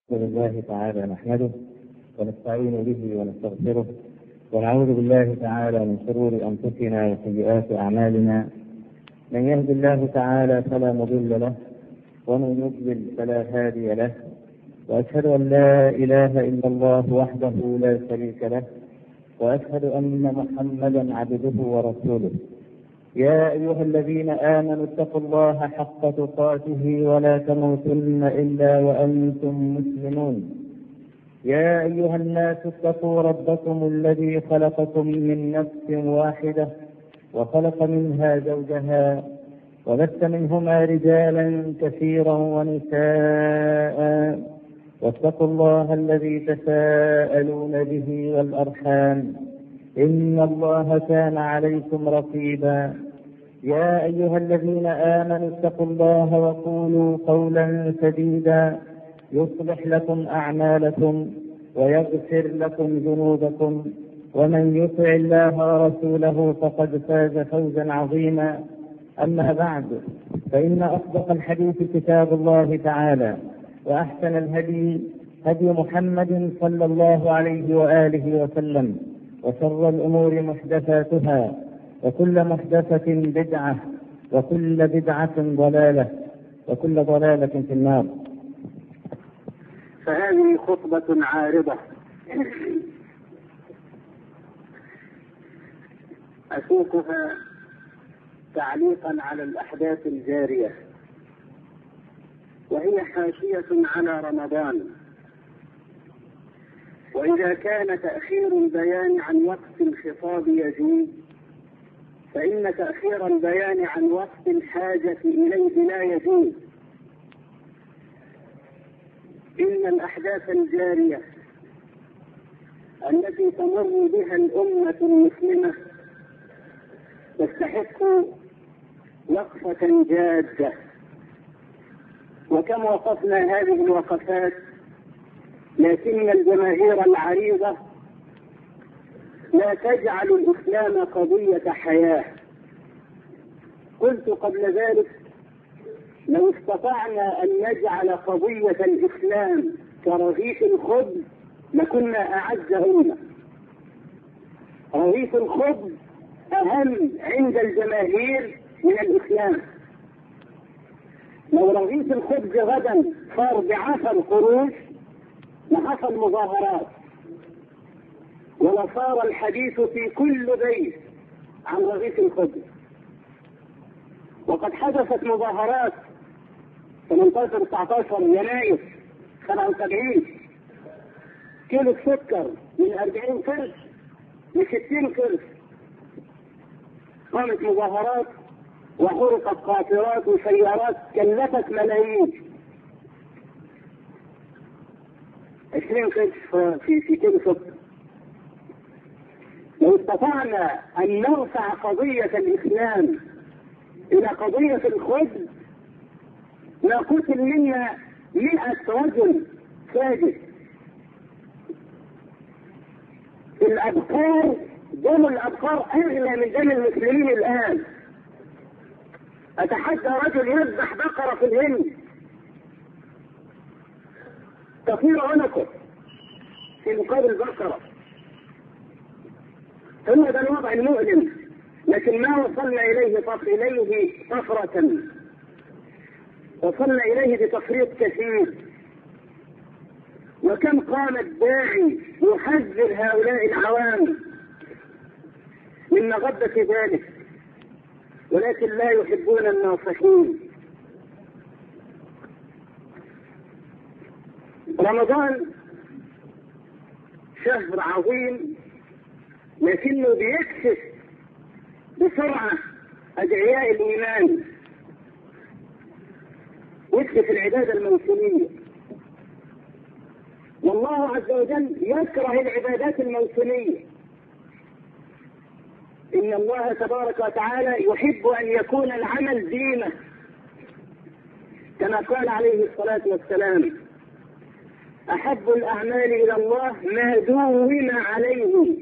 لله تعالى نحمده ونستعين به ونستغفره ونعوذ بالله تعالى من شرور أنفسنا وسيئات أعمالنا. من يهد الله تعالى فلا مضل له ومن يضلل فلا هادي له، وأشهد أن لا إله إلا الله وحده لا شريك له، وأشهد أن محمدا عبده ورسوله. يا أيها الذين آمنوا اتقوا الله حق تقاته ولا تموتن إلا وأنتم مسلمون. يا أيها الناس اتقوا ربكم الذي خلقكم من نفس واحدة وخلق منها زوجها وبث منهما رجالا كثيرا ونساء، واتقوا الله الذي تساءلون به والأرحام إن الله كان عليكم رقيبا. يا أيها الذين آمنوا اتقوا الله وقولوا قولا سديدا يصلح لكم أعمالكم ويغفر لكم ذنوبكم، ومن يطع الله ورسوله فقد فاز فوزا عظيما. أما بعد، فإن أصدق الحديث كتاب الله تعالى، وأحسن الهدي هدي محمد صلى الله عليه وآله وسلم، وشر الأمور محدثاتها، وكل محدثة بدعة، وكل بدعة ضلالة، وكل ضلالة في النار. فهذه خطبة عارضة أسوقها تعليقا على الأحداث الجارية، وهي حاشية على رمضان. وإذا كان تأخير البيان عن وقت الخطاب يجوز، فإن تأخير البيان عن وقت الحاجة إليه لا يجوز. إن الأحداث الجارية التي تمر بها الأمة المسلمة تستحق وقفة جادة، وكم وقفنا هذه الوقفات، لكن الجماهير العريضة لا تجعل الإسلام قضية حياة. قلت قبل ذلك: لو استطعنا أن نجعل قضية الإسلام كرغيف الخبز لكنا أعز أمة. رغيف الخبز أهم عند الجماهير من الإسلام. لو رغيف الخبز غدا صار ب10 قروش لحصل مظاهرات، ولصار الحديث في كل بيت عن رغيف الخبز. وقد حدثت مظاهرات 18-19 يناير 77، كيلو السكر من 40 قرش ل60 قرش. قامت مظاهرات وحرقت قاطرات وسيارات كلفت ملايين. 20 قرش في كيلو سكر. لو استطعنا أن نرفع قضية الإسلام إلى قضية الخبز لا قتل منا 100 رجل ساجد. الأبقار، دم الأبقار أغلى من دم المسلمين الآن. أتحدى رجل يذبح بقرة في الهند تطير عنقه في مقابل بقرة. ثم ده الوضع المؤلم، لكن ما وصلنا إليه طفرة، وصلنا إليه بتفريط كثير. وكم قام الداعي يحذر هؤلاء العوام من مغبة ذلك، ولكن لا يحبون الناصحين. رمضان شهر عظيم، لكنه بيكشف بسرعة أدعياء الإيمان، يكشف العبادة الموسمية. والله عز وجل يكره العبادات الموسمية. إن الله تبارك وتعالى يحب أن يكون العمل دينه، كما قال عليه الصلاة والسلام: أحب الأعمال إلى الله ما دون عليه.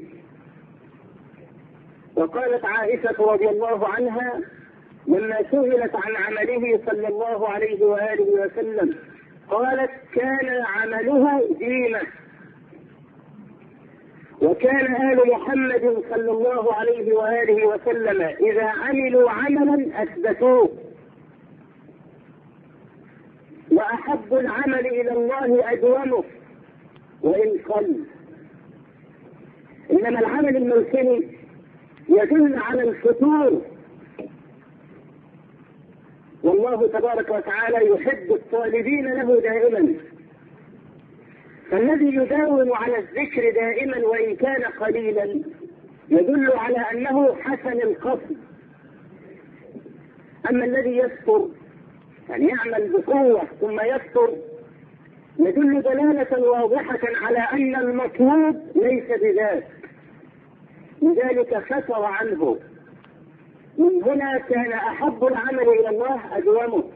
وقالت عائشة رضي الله عنها لما سئلت عن عمله صلى الله عليه وآله وسلم: قالت كان عمله دينه، وكان آل محمد صلى الله عليه وآله وسلم إذا عملوا عملا أثبتوه، وأحب العمل إلى الله أدومه وإن قل. إنما العمل الموسمي يدل على الفتور، والله تبارك وتعالى يحب الطالبين له دائما، فالذي يداوم على الذكر دائما وإن كان قليلا يدل على أنه حسن القصد. أما الذي يفتر يعني يعمل بقوة ثم يفتر يدل دلالة واضحة على أن المطلوب ليس بذاك، لذلك فتر عنه. من هنا كان أحب العمل إلى الله أدومه.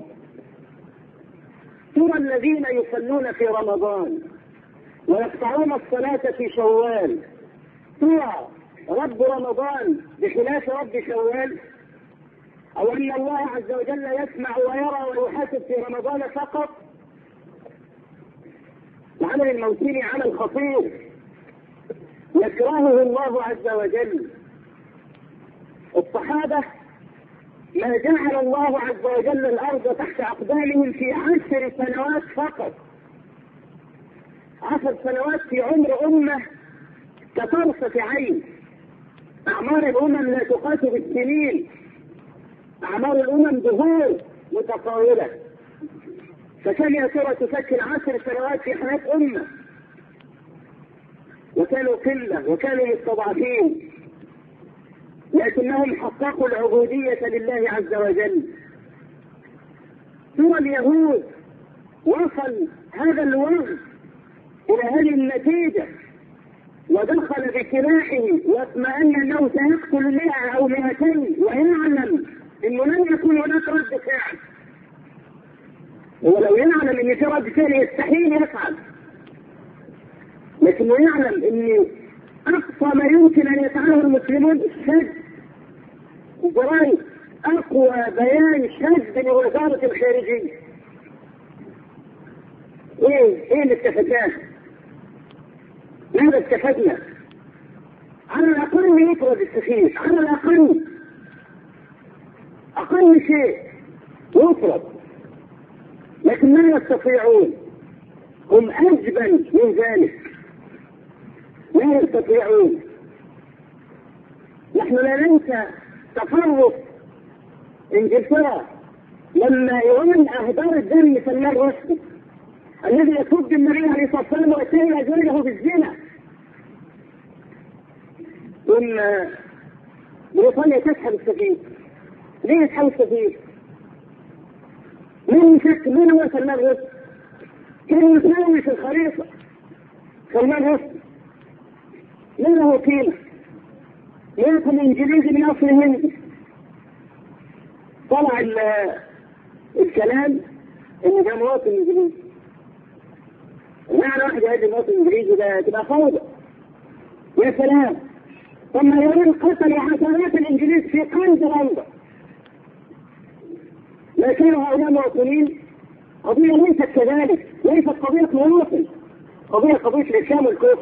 ترى الذين يصلون في رمضان ويقطعون الصلاة في شوال، ترى رب رمضان بخلاف رب شوال؟ أو أن الله عز وجل يسمع ويرى ويحاسب في رمضان فقط؟ العمل الموسمي عمل خطير يكرهه الله عز وجل. الصحابة ما جعل الله عز وجل الأرض تحت أقدامهم في 10 سنوات فقط. 10 سنوات في عمر أمة كطرفة عين. أعمار الأمم لا تقاس بالسنين، أعمار الأمم دهور متطاولة، فكم يا ترى تسكن 10 سنوات في حياة أمة؟ وكانوا قلة وكانوا مستضعفين، لكنهم حققوا العبودية لله عز وجل. ترى اليهود وصل هذا الوقت إلى هذه النتيجة، ودخل بسلاحه واطمأن أنه سيقتل 100 أو 200 ويعلم أنه لن يكون هناك رد فعل، ولو يعلم أن في رد فعل يستحيل يفعل، لكنه يعلم أن أقصى ما يمكن أن يفعله المسلمون الشد. جرائد أقوى بيان شد لوزارة الخارجية. إيه اللي استفدناه؟ ماذا استفدنا؟ على الأقل يفرض السخيف، على الأقل أقل شيء يفرض، لكن ما يستطيعون، هم أجبن من ذلك، لا يستطيعون. نحن لا ننسى تفرق انجلترا لما ايران اهدرت دم سلمان رشدي الذي يسب النبي عليه الصلاه والسلام ويتهم ازواجه بالزنا. ثم بريطانيا تسحب السفير. ليه تسحب السفير؟ من هو سلمان رشدي؟ كان يساوي في الخريطه سلمان رشدي، لا له قيمه، يكون انجليزي من اصل هندي. طلع الكلام ان ده مواطن انجليزي. معنى واحد هذا المواطن الانجليزي ده تبقى فوضى. يا سلام، ثم يريد قتل عشرات الانجليز في قلب لندن، لكن هؤلاء مواطنين. قضيه ليست كذلك، ليست قضيه مواطن، قضيه الاسلام والكفر.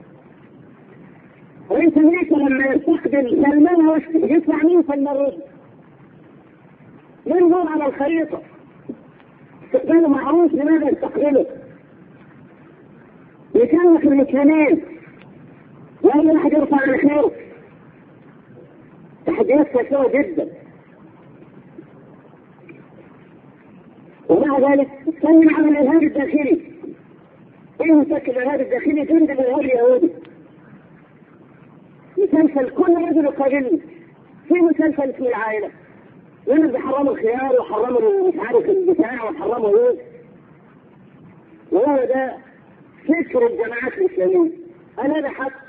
رئيس امريكا لما يستقبل سلمان رشدي يدفع مين سلمان رشدي؟ ينظر على الخريطة، استقباله معروف لماذا يستقبله؟ يكلف المسلمين، وأي أحد يرفع عن خيره. تحديات كثيرة جدا. ومع ذلك تكلم عن الإرهاب الداخلي. إيه مسكن الإرهاب الداخلي؟ جند الإرهاب اليهودي. مسلسل كل رجل يقابلني في مسلسل اسمه العائلة، لأنه بيحرموا الخيار وحرموا مش عارف البتاع وحرموا ايه، وهو ده فكر الجماعات الإسلامية. أنا هذا حق،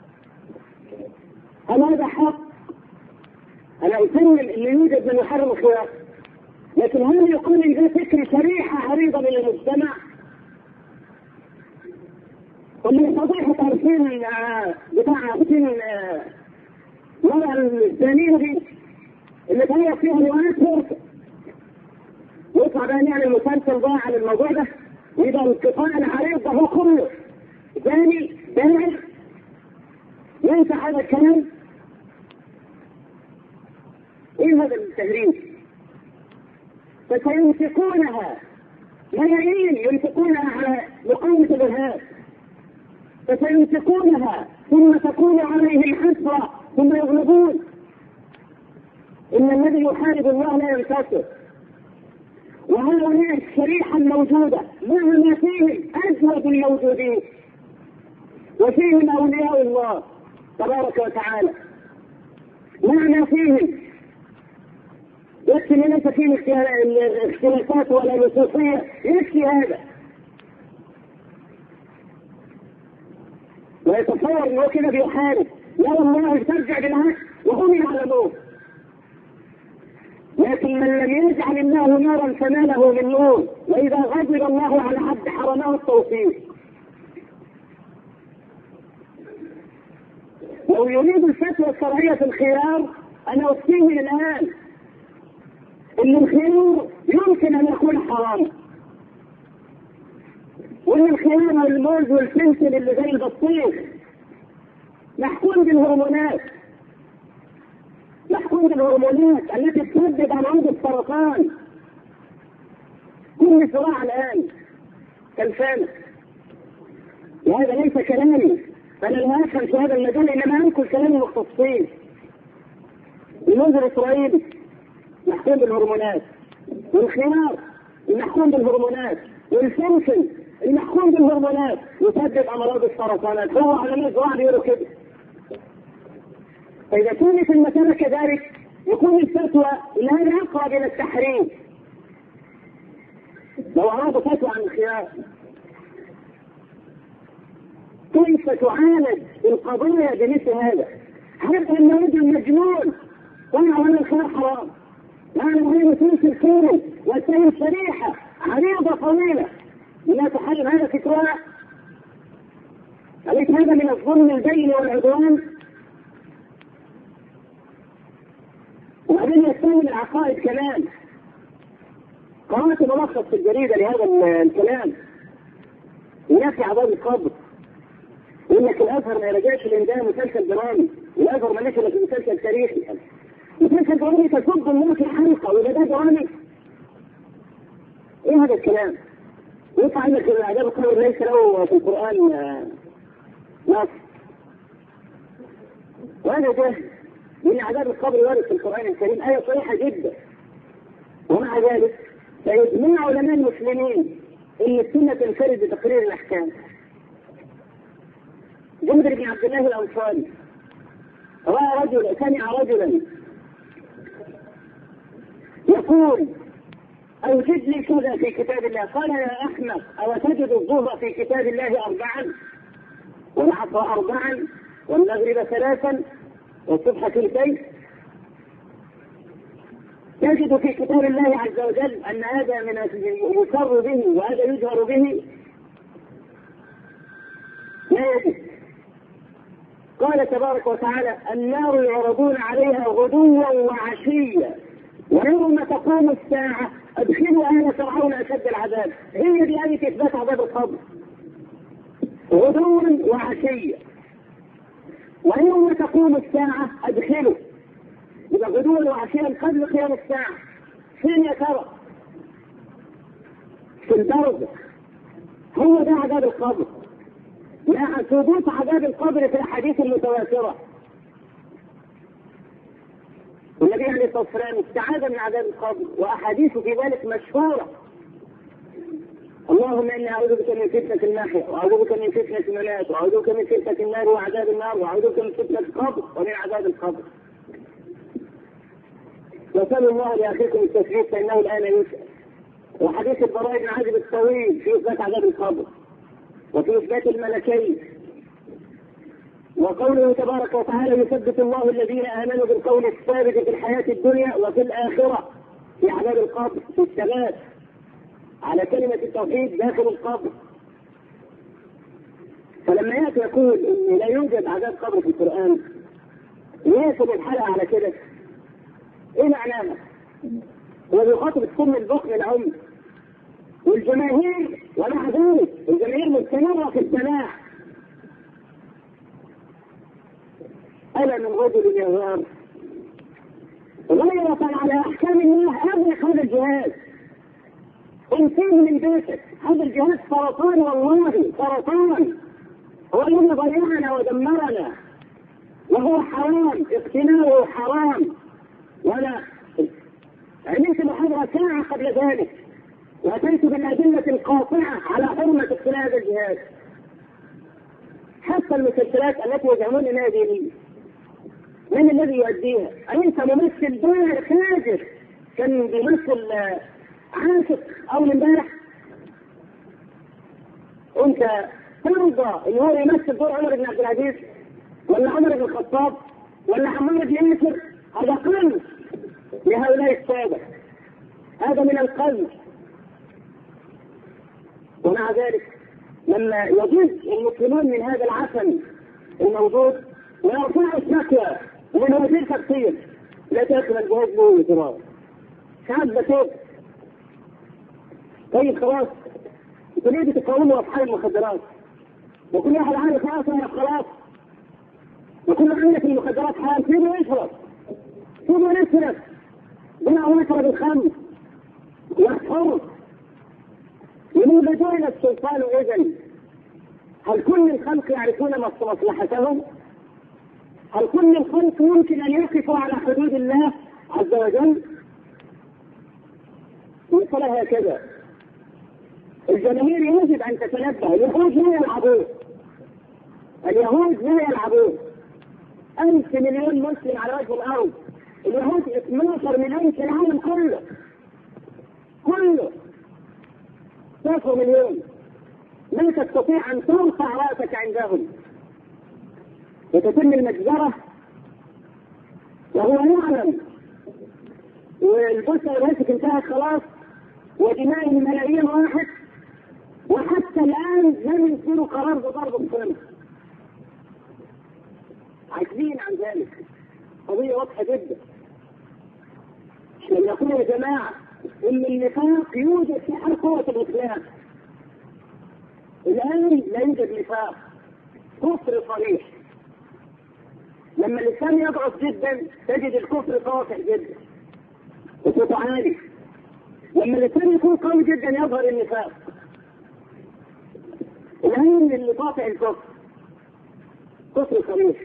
أنا أسلم اللي يوجد من يحرم الخيار، لكن هل يقول إن ده فكر شريحة عريضة من المجتمع؟ ومن فضيحة عارفين بتاع عارفين المرأة الثانية دي اللي كان فيها روايات فرصة، يطلع بقى يعني المسلسل ده على الموضوع ده إذا القطاع العريض هو كله ثاني داعر ينسى هذا الكلام. ايه هذا التهريج؟ فسينفقونها ملايين، ينفقونها على مقاومة الإرهاب، فسينفقونها ثم تكون عليهم حسرة ثم يغلبون. إن الذي يحارب الله لا ينتصر. وهؤلاء الشريحة الموجودة مهما فيهم أجود الموجودين، وفيهم أولياء الله تبارك وتعالى، مهما فيهم يكفي ليس فيه اختلافات ولا نصوصية، يكفي هذا. ويتصور انه كده بيحارب، لا والله ترجع بالعكس وهم يعلمون. لكن من لم يجعل الله نورا فما له من نور، واذا غضب الله على عبد حرمه التوفيق. لو يريد الفتوى الشرعية في الخيار انا اوصيه الان ان الخيار يمكن ان يكون حراما، وان الخيار والموز والفلفل اللي زي البطيخ محكوم بالهرمونات، محكوم بالهرمونات التي تسبب امراض السرطان. كل صراع الان كالفانة. وهذا ليس كلامي، فانا لا افهم في هذا المجال، انما انقل كلام المختصين. الموز الاسرائيلي محكوم بالهرمونات، والخيار المحكوم بالهرمونات، والفلفل المحكوم بالهرمونات يسبب امراض السرطانات. هو علماء الزراعه بيقولوا كده. فاذا كانت المساله كذلك يكون الفتوى لهذا اقرب الى التحريم. لو ارادوا فتوى عن الخيار كيف تعالج القضيه بمثل هذا؟ حتى ان رجل مجنون طلع على الخيار حرام، يعني هي نصوص الكون والسير الشريحة عريضة طويلة لا تحرم هذا فكرها. أليس هذا من الظلم البين والعدوان؟ وبعدين يستوي العقائد كمان. قرأت ملخص في الجريدة لهذا الكلام ينافي عذاب القبر، يقول لك الأزهر ما يرجعش لإنجاز مسلسل درامي، الأزهر ما نشر في مسلسل تاريخي، مسلسل درامي تسب الناس الحلقة وإذا ده درامي. إيه هذا الكلام؟ يطلع لك عذاب القبر ليس له في القرآن نص، وهذا جهل، لأن عذاب القبر وارد في القرآن الكريم آية صريحة جدا. ومع ذلك فيجمع علماء المسلمين إن السنة تنفرد بتقرير الأحكام. جابر بن عبد الله الأنصاري سمع رجلا يقول أوجد لي كذا في كتاب الله. قال يا أحمد أو تجد الظهر في كتاب الله 4 والعصر 4 والمغرب 3 والصبح 2؟ تجد في كتاب الله عز وجل أن هذا من يسر به وهذا يجهر به؟ لا يجد. قال تبارك وتعالى النار يعرضون عليها غدوا وعشيا ويوم تقوم الساعة ادخلوا آل فرعون أشد العذاب. هي دي آية إثبات عذاب القبر، غدوا وعشيا ويوم تقوم الساعة ادخلوا. إذا غدوا وعشيا قبل قيام الساعة فين يا ترى؟ في البرزخ. هو ده عذاب القبر. لا ثبوت عذاب القبر في الأحاديث المتواترة. والنبي عليه الصلاة والسلام استعاذ من عذاب القبر وأحاديث في ذلك مشهورة. اللهم إني أعوذ بك من فتنة المحيا وأعوذ بك من فتنة الممات وأعوذ بك من فتنة النار وعذاب النار وأعوذ بك من فتنة القبر ومن عذاب القبر. وسألوا الله لأخيكم التثبيت فإنه الآن يسأل. وحديث البراء بن عازب الطويل في إثبات عذاب القبر وفي إثبات الملكين. وقوله تبارك وتعالى يثبت الله الذين آمنوا بالقول الثابت في الحياة الدنيا وفي الآخرة في عذاب القبر، في الثبات على كلمة التوحيد داخل القبر. فلما يأتي يقول إن لا يوجد عذاب قبر في القرآن يأخذ الحلقة على كده، إيه معناها؟ هو بيخاطب السن البخل العمي، والجماهير ومع ذلك الجماهير مستمرة في السماع. ألا من رجل يغار غيرة على أحكام الله أغلق هذا الجهاز، انسان من بيتك. هذا الجهاز سرطان، والله سرطان، هو الذي ضيعنا ودمرنا، وهو حرام، اقتناؤه حرام. وأنا عملت محاضرة ساعة قبل ذلك وأتيت بالأدلة القاطعة على حرمة اقتناء هذا الجهاز. حتى المسلسلات التي يزعمون انها دينية، من الذي يؤديها؟ أليس ممثل بارع فاجر كان بيمثل عاشق أول امبارح؟ أنت ترضى إن هو يمثل دور عمر بن عبد العزيز ولا عمر بن الخطاب ولا عمار بن ياسر؟ هذا قلب لهؤلاء السادة، هذا من القلب. ومع ذلك لما يجد المسلمون من هذا العفن الموجود ويرفعوا الشكوى ومن وزير تفسير لا تأكل الجهاز له وزرار ساعات بسيط. طيب خلاص، انتوا ليه بتقاوموا اصحاب المخدرات؟ وكل واحد عارف راسه خلاص، وكل عندك المخدرات حال سيبه يشرب، سيبه يشرب بلا يشرب الخمر يحفر. لماذا جعل السلطان اذن؟ هل كل الخلق يعرفون مصلحتهم؟ هل كل الخلق يمكن ان يقفوا على حدود الله عز وجل؟ مثل هكذا الجماهير يجب ان تتنبه. اليهود لا يلعبون، اليهود لا يلعبون. 1,000 مليون مسلم على وجه الارض، اليهود 12 مليون في العالم كله 12 مليون. لا تستطيع ان ترفع راسك عندهم وتتم المجزرة وهو يعلم. والبوسة والهسك انتهت خلاص، ودمائهم ملايين واحد، وحتى الآن لم يصدروا قرار بضرب السلام. عاجزين عن ذلك. قضية واضحة جدا. لما يقول يا جماعة إن النفاق يوجد في حال قوة الإسلام، الآن لا يوجد نفاق، كفر صريح. لما الإسلام يضعف جدا تجد الكفر طافح جدا وصوته عالي. لما الإسلام يكون قوي جدا يظهر النفاق. الآن اللي طافح الكفر كفر صريح.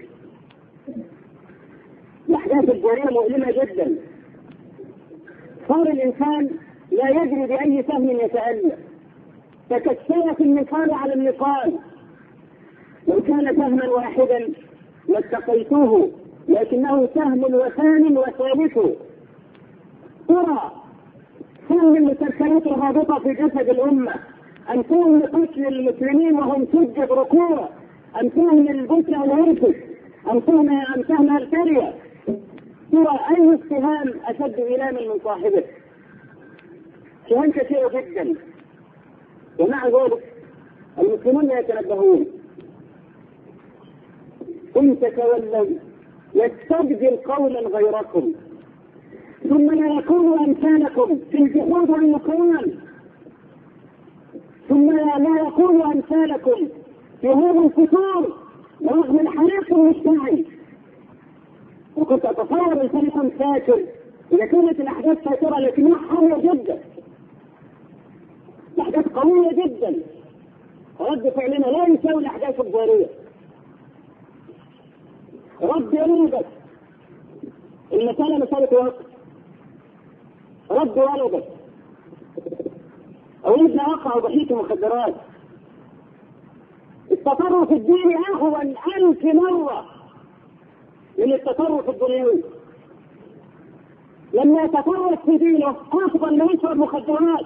الأحداث الجارية مؤلمة جدا. صار الإنسان لا يدري بأي سهم يتألم، تكسرت النقال على النقال. لو كان سهما واحدا لاتقيتوه، لكنه سهم وثان وثالث. ترى سهم المسلسلات الرابطة في جسد الأمة، أن سهم قتل المسلمين وهم سجد ركوع، أن سهم البسرة والهرسك، أن سهم الكرية. ترى أي السهام أشد إلاما من صاحبه؟ سهام كثيرة جدا. ومع ذلك المسلمون لا يتنبهون. إن تتولوا يستبدل قوما غيركم ثم لا يكونوا أمثالكم في الجحود والنكران، ثم لا يكونوا أمثالكم في هذا الفتور رغم الحريق المشتعل. وكنت أتصور أن يكون فاكر إذا كانت الأحداث فاكرة، لكنها حامية جدا، الأحداث قوية جدا. رد فعلنا لا يساوي الأحداث الضارية. رد ولدك، المسألة مسألة وقت. رد ولدك، أولادنا وقعوا ضحية مخدرات. التطرف الديني أهون 1000 مرة من التطرف الدنيوي. لما يتطرف في دينه أفضل من يشرب مخدرات.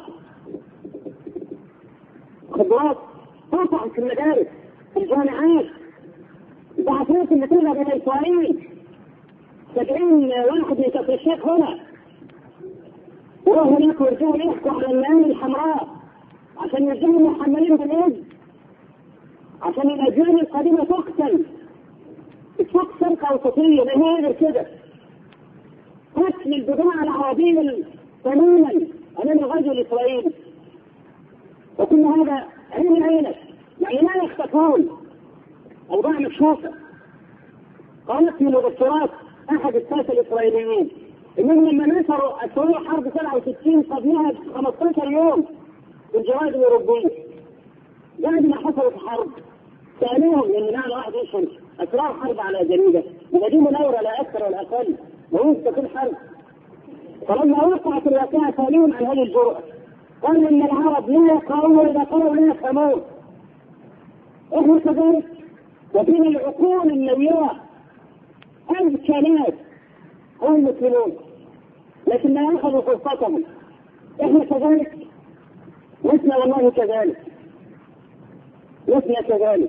مخدرات تطعم في المدارس، في الجامعات، بعثات اللي تذهب الى اسرائيل. 70 واحد من كفر الشيخ هنا وهناك يرجعوا يحكوا على المياه الحمراء عشان يرجعوا محملين بالايد، عشان الاجيال القديمه تقتل. تقتل قوسطيه ما هي غير كده. قتل البضاعه العربيه تماما امام الغزو الاسرائيلي. وكل هذا عين عينك، يعني لا يختفون، أوضاع مكشوفة. قالت في مذكرات أحد الساسة الإسرائيليين إنهم لما نشروا أسرار حرب 67 قبلها 15 يوم في الجرائد الأوروبية بعد ما حصلت الحرب سألوهم إن معنى واحد يشهر أسرار حرب على جريدة ودي مناورة لا أكثر ولا أقل ويوجد كل حرب. فلما وقعت الواقعة سألوهم عن هذه الجرأة قالوا إن العرب لا يقرؤون وإذا قرأوا لا يفهمون. إحنا كذلك وفينا العقول النويرة الكنائس هم المسلمون لكن ما أخذوا فرصتهم. إحنا كذلك لسنا والله كذلك، لسنا كذلك.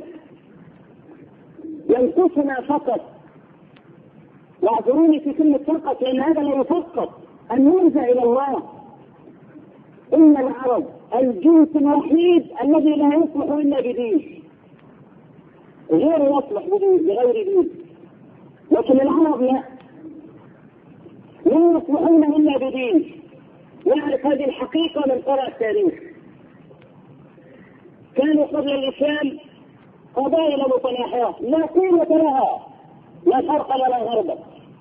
ينقصنا فقط، واعذروني في كلمة فقط لأن هذا لا يفقط، أن نرجع إلى الله. إن العرب الجنس الوحيد الذي لا يصلح إلا بدين، غير يصلح بغير دين، لكن العرب لا يصلحون إلا بدين. نعرف هذه الحقيقة من قراءة التاريخ. كانوا قبل الإسلام قبائل متناحرة لا قوة لها لا شرقا ولا غربا.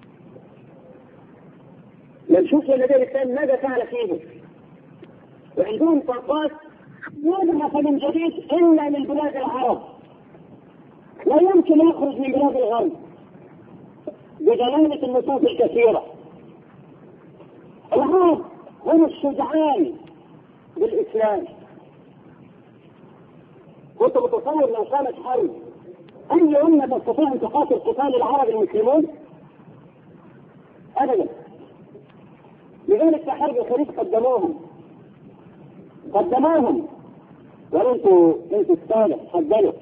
نشوف لدى الإسلام ماذا فعل فيه، وعندهم طاقات يذهب من جديد إلا من بلاد العرب، لا يمكن يخرج من بلاد الغرب بدلالة النصوص الكثيرة. العرب هم الشجعان بالإسلام. كنت متصور لو كانت حرب أي أمة تستطيع أن تقاتل قتال العرب المسلمون؟ أبدا. لذلك في حرب الخليج قدموهم وانتوا الصالح حذروا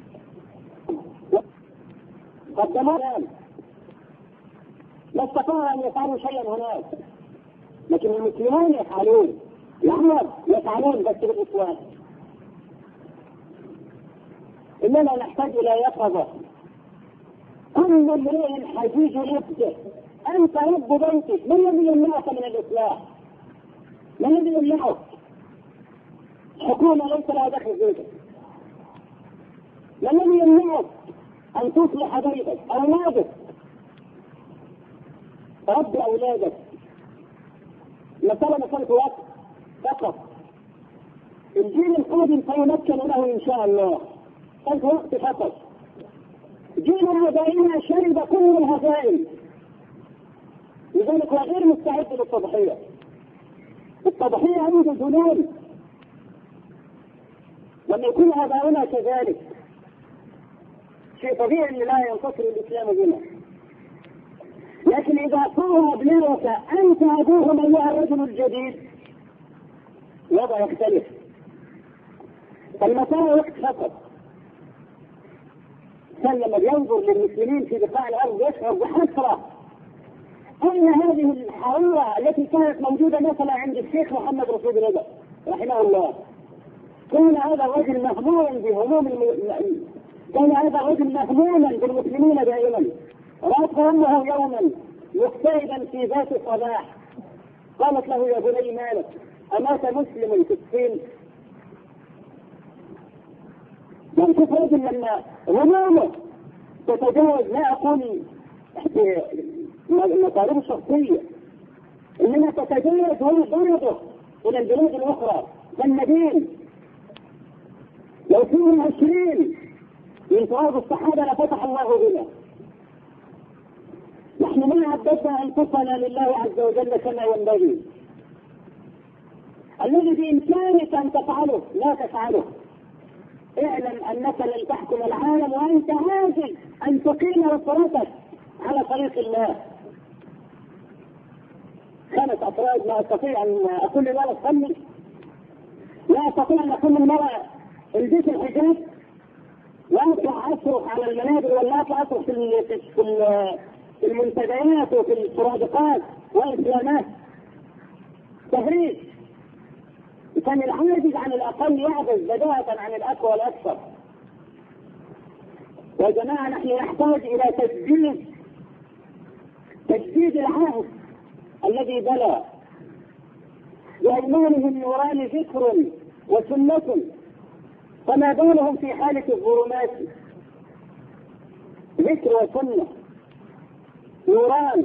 قدموهم، لا استطاعوا أن يفعلوا شيئا هناك، لكن المسلمون يفعلون، العرب يفعلون بس بالإسلام. إننا نحتاج إلى يقظة. كل امرئ حجيج نفسه، أنت رب بيتك، من الذي يمنعك من الإصلاح؟ من الذي يمنعك؟ حكومة ليس لها دخل بيتك. ما الذي يمنعك أن تصلح بيتك؟ أولادك، رب أولادك. مثلا كنت وقت فقط الجيل القادم سيمكن له إن شاء الله، كنت وقت فقط. جيل آبائنا شرب كل الهزائم، لذلك هو غير مستعد للتضحية. التضحية عنده جنون. لما يكون آباؤنا كذلك شيء طبيعي أن لا ينتصر الإسلام بنا، لكن إذا صار أبنائك أنت أبوهم أيها الرجل الجديد الوضع يختلف. فالمسألة وقت فقط. كان لما ينظر للمسلمين في بقاع الأرض يشعر بحسرة أن هذه الحرورة التي كانت موجودة مثلا عند الشيخ محمد رشيد رضا رحمه الله، كان هذا الرجل مهموما كان هذا الرجل مهموما بالمسلمين دائما. رأت أمه يوما مكتئبا في ذات الصباح، قالت له يا بني مالك أمات مسلم في الصين؟ شوف رجل لما همومه تتجاوز، لا أقول مطالب الشخصية، إنما تتجاوز هو ضربه إلى البلاد الأخرى كالمدين. لو فيهم 20 من تراب الصحابة لفتح الله بنا. نحن ما عبدنا أنفسنا لله عز وجل كما ينبغي. الذي بإمكانك أن تفعله لا تفعله. اعلم أنك لن تحكم العالم وأنت عاجز أن تقيم أسرتك على طريق الله. 5 أفراد لا أستطيع أن أقول للولد صلي، لا أستطيع أن أقول للمرأة البس الحجاب، لا أطلع أصرخ على المنابر ولا أطلع أصرخ في المنتديات وفي السرادقات والإسلامات. تهريج. كان العاجز عن الأقل يعجز بداهة عن الأقوى والأكثر. يا جماعة نحن نحتاج إلى تجديد العهد الذي بلى بأيمانه النوراني ذكر وسنة، فما بالهم في حالة الظلمات؟ ذكر وسنة نوران.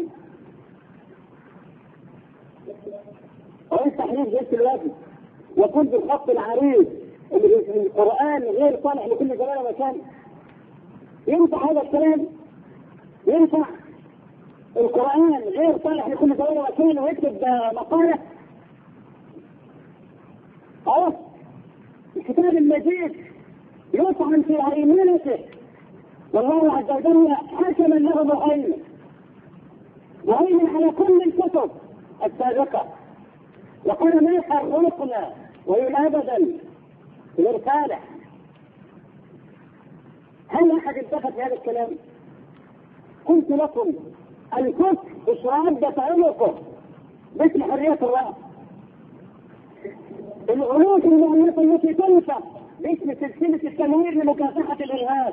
وانت تحريف جلس الوجه وكل بالخط العريض اللي في القرآن غير صالح لكل زمان ومكان. ينفع هذا الكلام؟ ينفع القرآن غير صالح لكل زمان ومكان ويكتب مقالة؟ الكتاب المجيد يطعن في هيمنته، والله عز وجل حكما له مهيمن على كل الكتب السابقة، وقال ما فرقنا وإلى أبدا الرسالة. هل أحد التفت هذا الكلام؟ قلت لكم الكفر اشراد عنقه مثل حرية الرأي، العروض المؤلفة التي تنفق باسم سلسلة التنوير لمكافحة الإرهاب،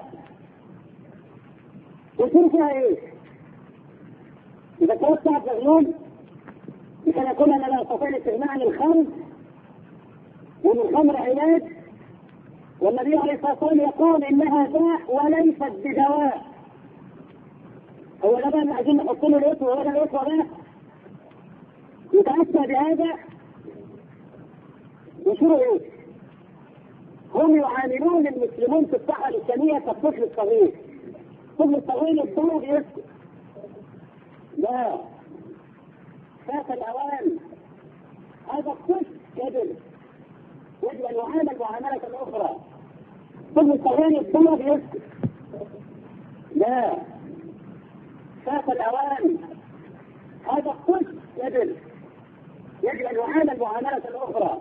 وتنفع ايه؟ إذا توسع الزغلول كان يقول أنا لا أستطيع الاستغناء عن الخمر، وأن الخمر علاج، والنبي عليه الصلاة والسلام يقول إنها داء وليست بدواء. هو ده بقى اللي عايزين نحط له الاسم وهذا الاسم ده يتأتى بهذا وشو ايه؟ هم يعاملون المسلمون في الصحة الإسلامية كالطفل الصغير. الطفل الصغير الضرب يسكت. لا، فات الأوان، هذا الطفل كبر، يجب أن يعامل معاملة أخرى. الطفل الصغير الضرب يسكت. لا، فات الأوان، هذا الطفل كبر، يجب أن يعامل معاملة أخرى.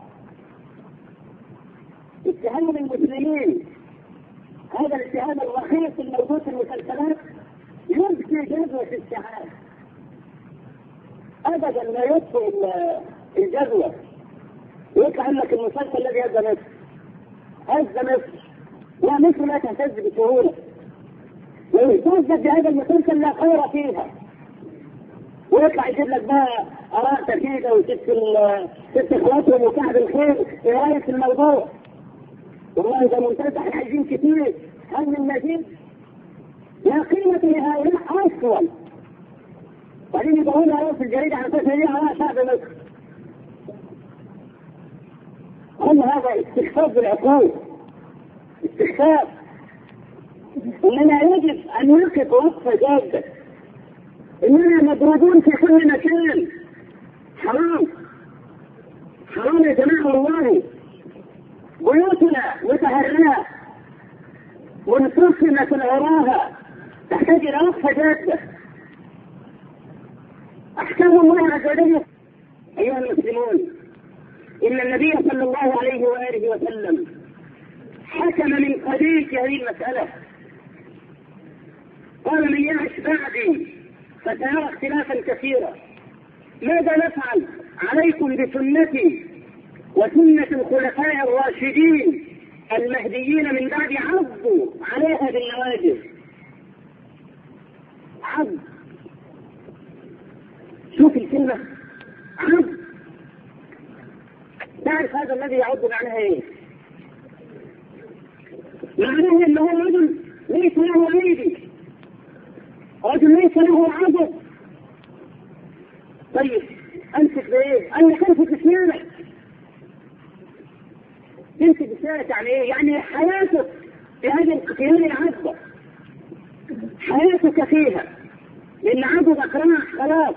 اتهام المسلمين، هذا الاتهام الرخيص الموجود في المسلسلات يبكي جذوة السعادة. ابدا لا يطفئ الجذوة. يطلع لك المسلسل الذي هز مصر، هز مصر، لا مصر لا تهتز بسهولة. لو اهتزت بهذا المسلسل لا خير فيها. ويطلع يجيب لك بقى آراء تكيدة وست اخواتهم وكعب الخير في رأي الموضوع. والله إذا منتزح عايزين كتير، هل من مزيد؟ لا قيمة لهؤلاء أصلا. وبعدين يدورون في الجريدة على أساس هي آراء شعب مصر. كل هذا استخفاف بالعقول، استخفاف. إننا يجب أن نقف وقفة جادة. إننا مضروبون في كل مكان. حرام، حرام يا جماعة والله. بيوتنا متهرئة منفصلة العراها، تحتاج إلى وقفة جادة. أحكام الله عز وجل. أيها المسلمون، إن النبي صلى الله عليه وآله وسلم حكم من قبيل في هذه المسألة. قال من يعش بعدي فسيرى اختلافا كثيرا. ماذا نفعل؟ عليكم بسنتي وسنة الخلفاء الراشدين المهديين من بعد، عضوا عليها بالنواجذ. عض، شوف الكلمة عض. تعرف هذا الذي يعض معناها ايه؟ معناه انه رجل ليس له ايدي، رجل ليس له عضد. طيب امسك بايه؟ قال لك امسك بسنانك. تمسك بسنانك يعني ايه؟ يعني حياتك في هذه العضة، حياتك فيها، لان عضدك راح خلاص.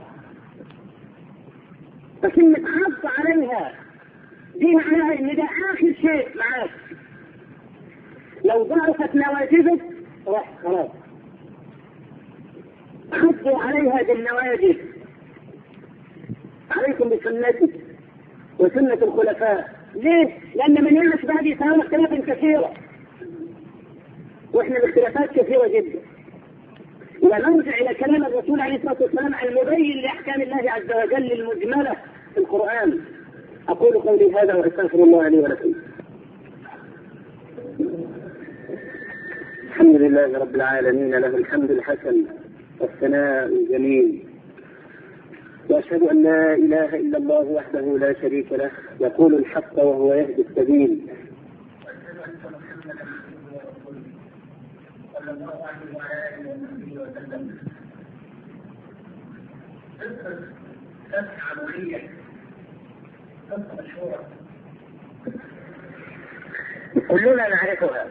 فكلمة عض عليها دي معناها ان ده اخر شيء معاك. لو ضعفت نواجذك راح خلاص. عضوا عليها بالنواجذ. عليكم بسنتي وسنة الخلفاء. ليه؟ لأن من يعش بعدي سيرى اختلافا كثيرة، واحنا الاختلافات كثيرة جدا. ونرجع إلى كلام الرسول عليه الصلاة والسلام المبين لأحكام الله عز وجل المجملة في القرآن. أقول قولي هذا وأستغفر الله لي ولكم. الحمد لله رب العالمين، له الحمد الحسن والثناء الجميل، وأشهد أن لا إله إلا الله وحده لا شريك له يقول الحق وهو يهدي السبيل. كلنا نعرفها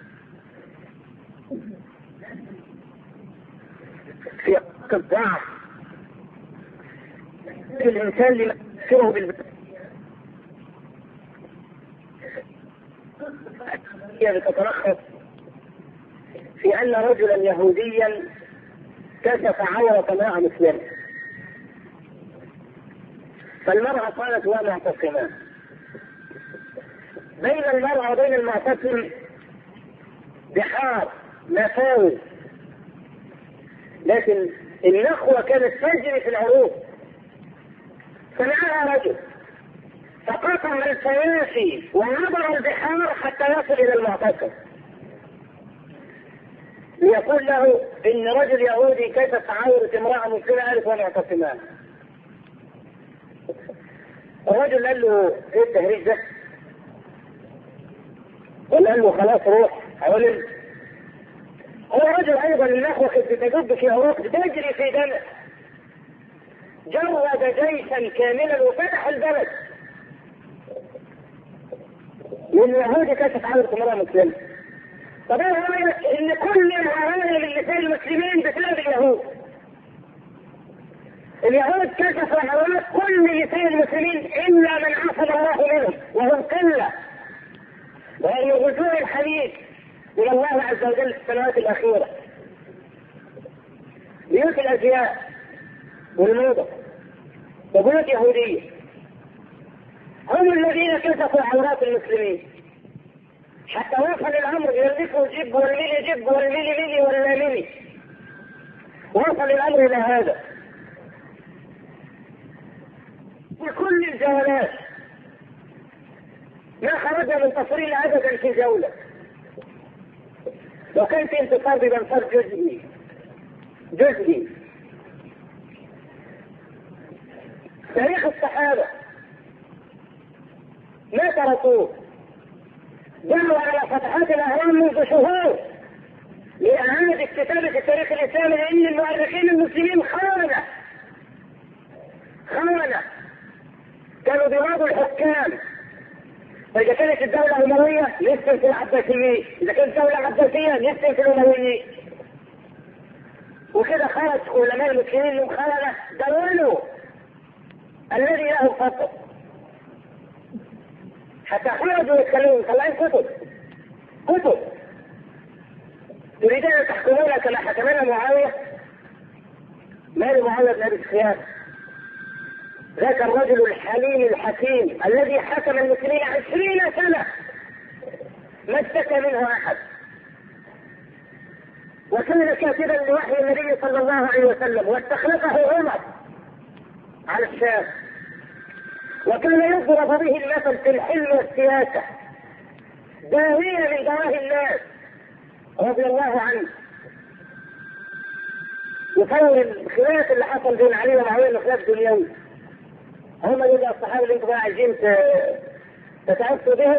في وقت الضعف الإنسان لما يفكره بالبدء تتلخص في أن رجلا يهوديا كشف عورة امرأة مسلمة، فالمرأة قالت ومعتصمان. بين المرأة وبين المعتصم بحار مفاوز، لكن النخوة كانت تجري في العروق. سمعها رجل فقطع الفيافي ونظر البحار حتى يصل إلى المعتصم ليقول له إن رجل يهودي كشف عورة امرأة مسلمة ألف ومعتصمان. الرجل قال له ايه التهريج ده؟ قال له خلاص روح حوالي. هو رجل ايضا النخوة كانت بتجب في عروق بتجري في دمه، جرد جيشا كاملا وفتح البلد واليهودي كشف عورة امرأة مسلمة. طب ايه رايك ان كل العوالم اللي في المسلمين بسبب اليهود؟ اليهود كشفوا عورات كل نساء المسلمين الا من عصم الله منهم وهم قله، وهي رجوع الحديث من الله عز وجل في السنوات الاخيره. بيوت الازياء والموضه وبيوت يهوديه هم الذين كشفوا عورات المسلمين، حتى وصل الامر يلبسوا جب والميلي جب والميلي ميلي ولا ميلي. وصل الامر الى هذا بكل الجولات، ما خرجنا من تصريح ابدا في جوله. لو كان في انتصار بانتصار جزئي. تاريخ الصحابه ما تركوه، جاءوا على فتحات الاهرام منذ شهور لإعادة كتابة التاريخ الإسلامي، لأن المؤرخين المسلمين خونة كانوا بيراضوا الحكام. فإذا كانت الدولة الأموية نسلم في العباسيين، إذا كانت الدولة العباسية نسلم في الأمويين، وكده خرج علماء المسلمين من خونة دونوا الذي له الفضل حتى خرجوا يتكلموا طلعين كتب تريدون ان تحكمونا كما حكمنا معاويه. مال معاويه بن ابي سفيان ذاك الرجل الحليم الحكيم الذي حكم المسلمين 20 سنه ما اشتكى منه احد، وكان كاتبا لوحي النبي صلى الله عليه وسلم، واستخلفه عمر على الشام، وكان يضرب به المثل في الحلم والسياسه، داهية من دواهي الناس رضي الله عنه. يصور الخلاف اللي حصل بين علي ومعاويه خلاف دنيوي. هم دول الصحابه اللي انتم بقى عايزين تتعصوا بهم،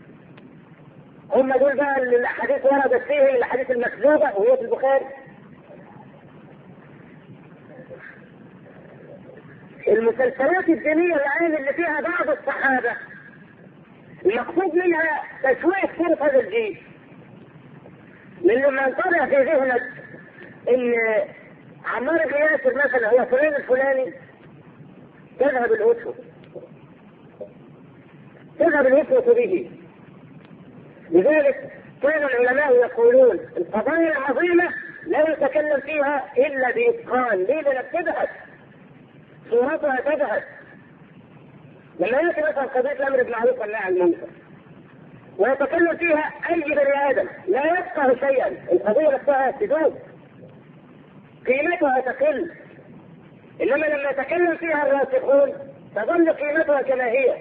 هم دول بقى اللي الاحاديث وردت فيهم الاحاديث المكذوبه وهي في البخاري. المسلسلات الدينيه الان اللي فيها بعض الصحابه المقصود منها تشويه صورة هذا الجيل، لأن لما انطبع في ذهنك إن عمار بن ياسر مثلا هو فلان الفلاني تذهب الأسوة به. لذلك كان العلماء يقولون القضايا العظيمة لا يتكلم فيها إلا بإتقان. ليه؟ لأنك تبحث صورتها تبحث. لما يأتي مثلا قضية الأمر بالمعروف والنهي عن المنكر ويتكلم فيها أي بني آدم لا يفقه شيئا، القضية نفسها تدوب قيمتها تقل، إنما لما يتكلم فيها الراسخون تظل قيمتها كما هي.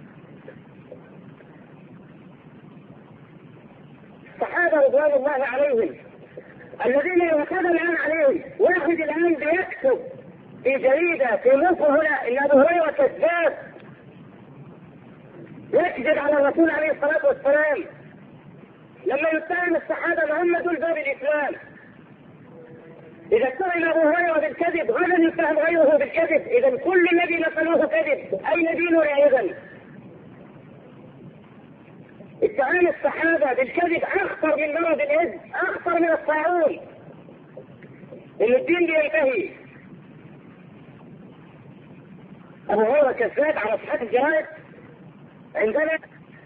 الصحابة رضوان الله عليهم الذين يعتدى الآن عليهم، واحد الآن بيكتب في جريدة في مصر هنا إن أبو هريرة كذاب يكذب على الرسول عليه الصلاة والسلام لما يتهم الصحابة هم دول باب الإسلام. إذا اتهم أبو هريرة بالكذب غدا يتهم غيره بالكذب، إذا كل الذي نقلوه كذب، أين ديننا إذن؟ اتهام الصحابة بالكذب أخطر من مرض الإيدز، أخطر من الطاعون، إن الدين بينتهي. أبو هريرة كذاب على صحة الجرائد عندنا.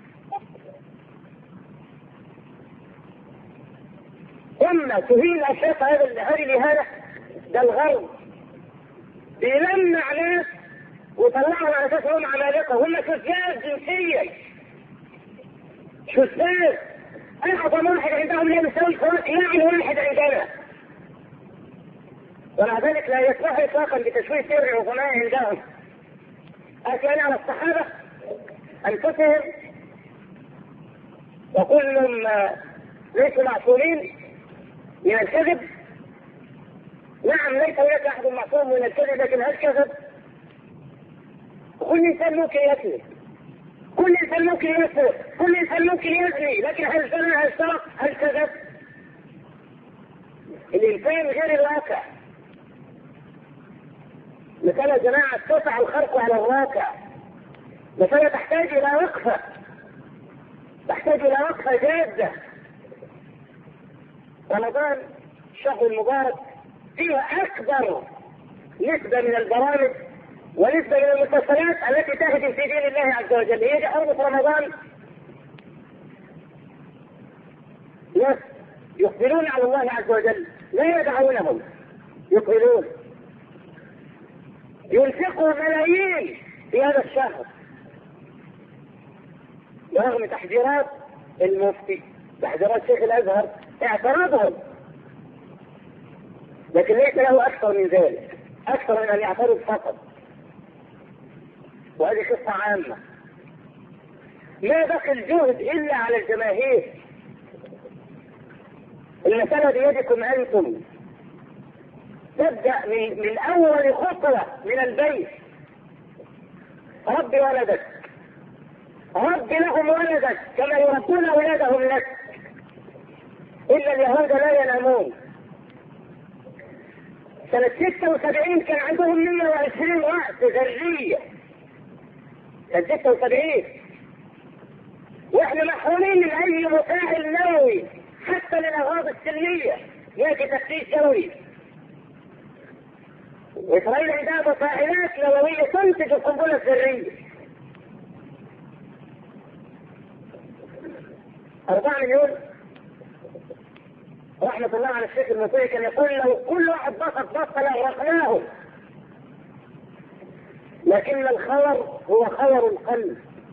ثم تهين أشياء هذه الإهانة، ده الغرب بيلمع ناس وطلعوا على أساس هم عمالقة، هم شذاذ جنسيا، شذاذ. أعظم واحد عندهم لا يساوي الخلاص يعني واحد عندنا، ومع ذلك لا يسمح إطلاقا بتشويه سر العظماء عندهم. أتينا على الصحابة أنفسهم وكلهم ليسوا معصومين من الكذب. نعم ليس هناك أحد معصوم من الكذب، لكن هل كذب؟ كل إنسان ممكن يكذب، كل إنسان ممكن يسرق، كل إنسان ممكن يزني، لكن هل زنى، هل سرق، هل كذب؟ الإنسان غير الواقع. مسألة جماعة تسع الخرق على الواقع، مسألة تحتاج إلى وقفة، تحتاج إلى وقفة جادة. رمضان الشهر المبارك فيه أكبر نسبة من البرامج ونسبة من المسلسلات التي تهدم في دين الله عز وجل. هي أول رمضان ناس يقبلون على الله عز وجل، لا يدعونهم، يقبلون، ينفقوا ملايين في هذا الشهر برغم تحذيرات المفتي، تحذيرات شيخ الازهر، اعتراضهم، لكن ليس له اكثر من ذلك، اكثر من ان يعترض فقط. وهذه قصة عامة. ما بقي الجهد الا على الجماهير. المسألة بيدكم انتم. تبدأ من اول خطوة من البيت. رب ولدك، رب لهم ولدك كما يربون اولادهم لك. إلا اليهود لا ينامون. سنة 76 كان عندهم 120 رأس ذرية، سنة 76، واحنا محرومين من أي مفاعل نووي حتى للأغراض السلمية يأتي تفتيش دوري. وإسرائيل عندها مفاعلات نووية تنتج القنبلة الذرية. 4 مليون. رحمة الله على الشيخ المطيع كان يقول لو كل واحد بسط لأغرقناه، لكن الخور هو خور القلب،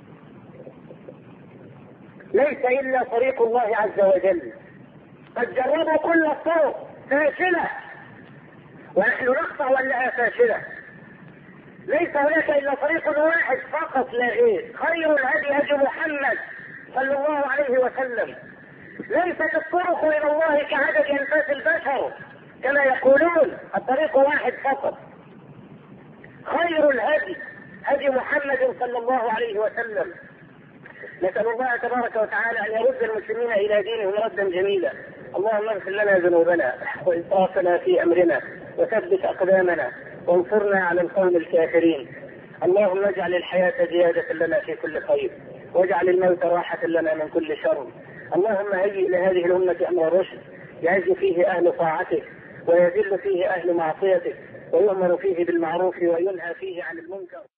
ليس إلا طريق الله عز وجل. قد جربوا كل الطرق فاشلة، ونحن نقطع ولها فاشلة. ليس هناك إلا طريق واحد فقط لا غير، خير الهدي هدي محمد صلى الله عليه وسلم. ليست الطرق الى الله كعدد انفاس البشر كما يقولون، الطريق واحد فقط. خير الهدي هدي محمد صلى الله عليه وسلم. نسأل الله تبارك وتعالى ان يرد المسلمين الى دينهم ردا جميلا. اللهم اغفر لنا ذنوبنا واسرافنا في امرنا وثبت اقدامنا وانصرنا على القوم الكافرين. اللهم اجعل الحياة زيادة لنا في كل خير، واجعل الموت راحة لنا من كل شر. اللهم هيئ لهذه الأمة أمر رشد يعز فيه أهل طاعتك ويذل فيه أهل معصيتك، ويؤمر فيه بالمعروف وينهى فيه عن المنكر.